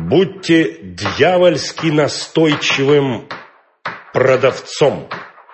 Будьте дьявольски настойчивым продавцом.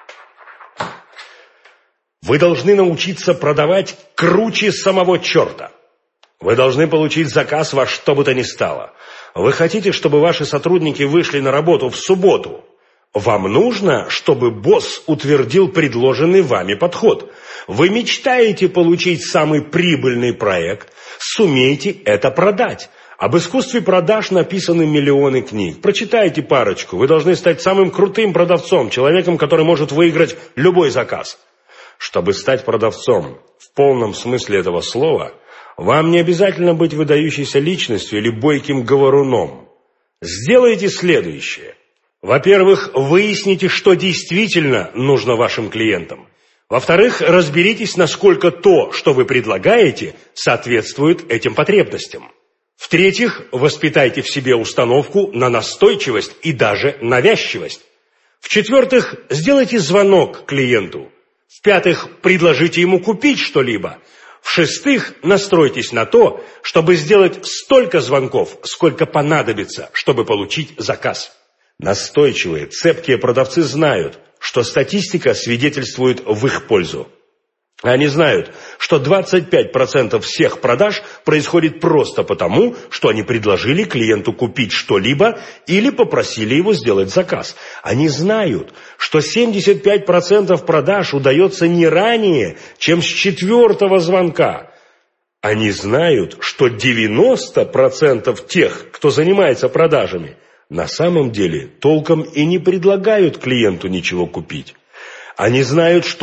Вы должны научиться продавать круче самого черта. Вы должны получить заказ во что бы то ни стало. Вы хотите, чтобы ваши сотрудники вышли на работу в субботу. Вам нужно, чтобы босс утвердил предложенный вами подход. Вы мечтаете получить самый прибыльный проект. Сумейте это продать. Об искусстве продаж написаны миллионы книг. Прочитайте парочку. Вы должны стать самым крутым продавцом, человеком, который может выиграть любой заказ. Чтобы стать продавцом в полном смысле этого слова, вам не обязательно быть выдающейся личностью или бойким говоруном. Сделайте следующее. Во-первых, выясните, что действительно нужно вашим клиентам. Во-вторых, разберитесь, насколько то, что вы предлагаете, соответствует этим потребностям. В-третьих, воспитайте в себе установку на настойчивость и даже навязчивость. В-четвертых, сделайте звонок клиенту. В-пятых, предложите ему купить что-либо. В-шестых, настройтесь на то, чтобы сделать столько звонков, сколько понадобится, чтобы получить заказ. Настойчивые, цепкие продавцы знают, что статистика свидетельствует в их пользу. Они знают, что 25% всех продаж происходит просто потому, что они предложили клиенту купить что-либо или попросили его сделать заказ. Они знают, что 75% продаж удается не ранее, чем с 4-го звонка. Они знают, что 90% тех, кто занимается продажами, на самом деле толком и не предлагают клиенту ничего купить. Они знают, что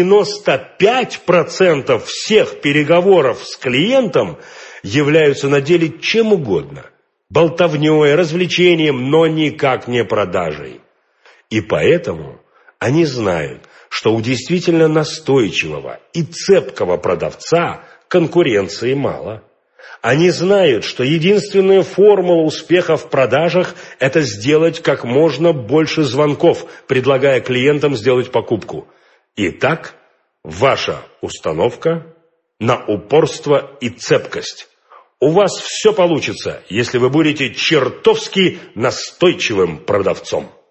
95% всех переговоров с клиентом являются на деле чем угодно. Болтовней, развлечением, но никак не продажей. И поэтому они знают, что у действительно настойчивого и цепкого продавца конкуренции мало. Они знают, что единственная формула успеха в продажах – это сделать как можно больше звонков, предлагая клиентам сделать покупку. Итак, ваша установка на упорство и цепкость. У вас все получится, если вы будете чертовски настойчивым продавцом.